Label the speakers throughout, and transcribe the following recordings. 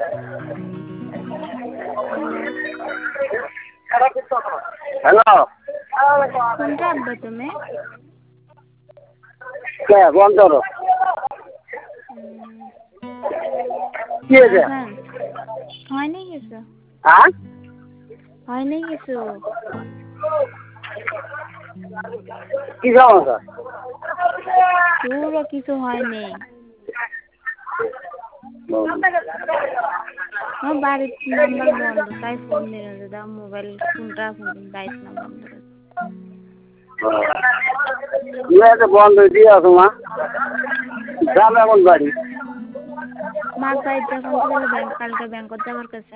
Speaker 1: Hello
Speaker 2: কোনটা আব্বা তুমি?
Speaker 1: কে বন্ধ করো কি হয়েছে?
Speaker 2: এখন হয়নি কিছু,
Speaker 1: হ্যাঁ
Speaker 2: হয়নি কিছু।
Speaker 1: কি সমস্যা?
Speaker 2: তোরও কিছু হয়নি। আমার বাড়ির নাম্বার বন্ধ, তাই ফোন দিল দাদা। মোবাইল ফোনটা বাইশ নাম্বার বন্ধ করে।
Speaker 1: বন্ধ দিয়ে আসো মা, যাবে এমন বাড়ি
Speaker 2: মার বাড়িতে যখন তাহলে ব্যাংক, কালকে ব্যাংকত যাবার কাছে।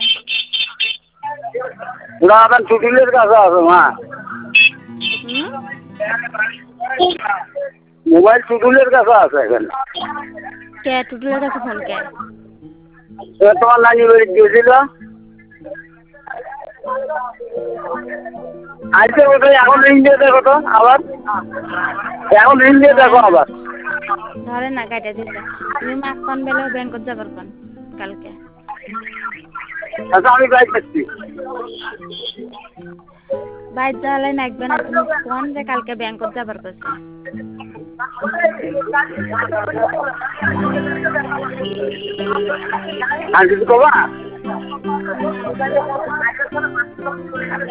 Speaker 1: ওরা এখন ছুটিলের কাছে আছে মা। মোবাইল টুটুলের কাছে আছে এখানে।
Speaker 2: কে টুটুলের কাছে ফোন কে?
Speaker 1: তোমার নানি বাড়ি দিয়েছিল আজকে কোথায়? এখন রিং দিয়ে দেখো তো আবার, এখন রিং দিয়ে দেখো আবার।
Speaker 2: ধরে না, কাটা দিছে। তুমি মাছ পান বেলেও ব্যাংকত যাবার কোন কালকে?
Speaker 1: আচ্ছা আমি বাইক করছি,
Speaker 2: বাইর যাওয়ালে নাকবে না। তুমি কোন যে কালকে ব্যাংকত যাবার কাছে?
Speaker 1: আর কিছু কবা?
Speaker 2: না।